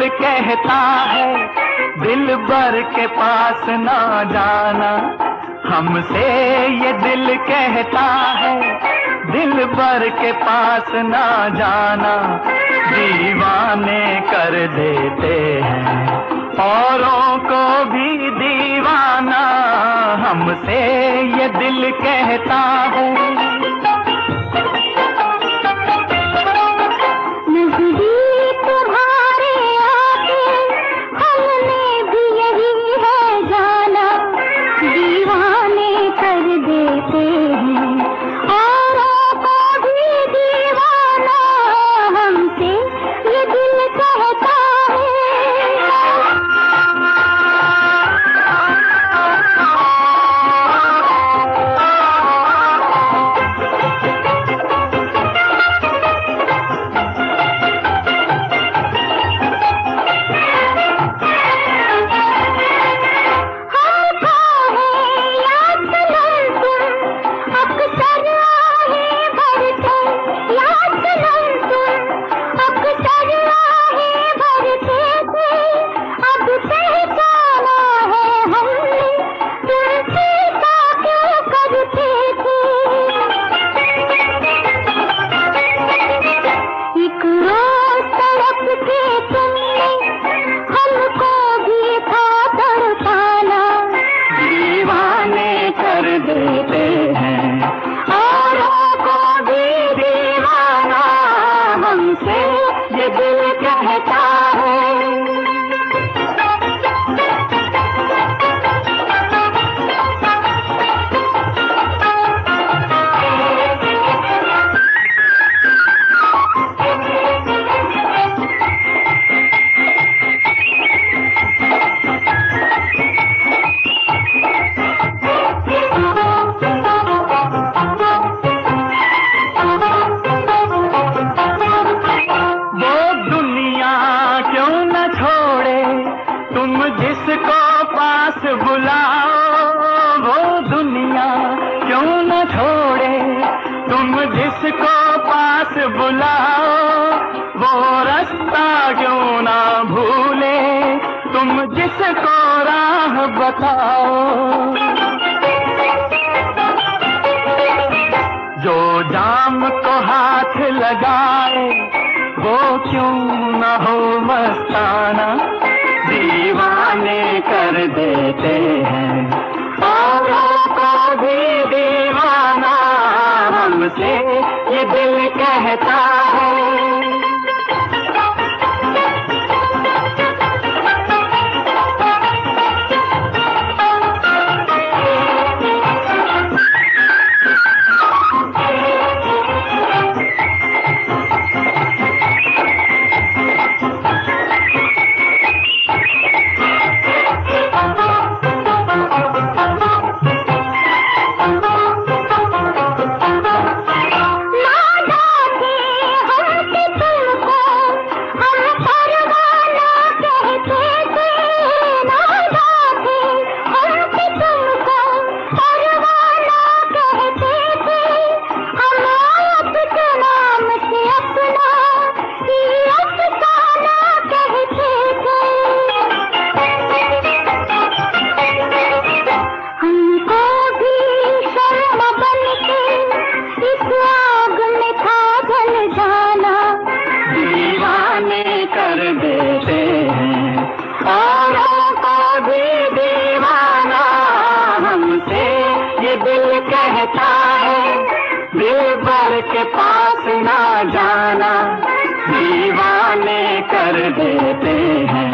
दिल कहता है दिल भर के पास ना जाना, हमसे ये दिल कहता है दिल भर के पास ना जाना। दीवाने कर देते हैं औरों को भी दीवाना, हमसे ये दिल कहता है। नजदीक तुम्हारे आके हमने भी यही है जाना, दीवाने कर देते हैं औरों को भी दीवाना, हमसे ये दिल कहता है। देते हैं औरों को भी दीवाना, हमसे ये दिल कहता है। जिसको पास बुलाओ वो दुनिया क्यों न छोड़े, तुम जिसको पास बुलाओ वो रास्ता क्यों ना भूले, तुम जिसको राह बताओ। जो जाम को हाथ लगाए वो क्यों न हो मस्ताना, दीवाने कर देते हैं औरों को भी दीवाना, हमसे ये दिल कहता है। कर देते हैं औरों को भी दीवाना, हमसे ये दिल कहता है दिल भर के पास ना जाना, दीवाने कर देते हैं।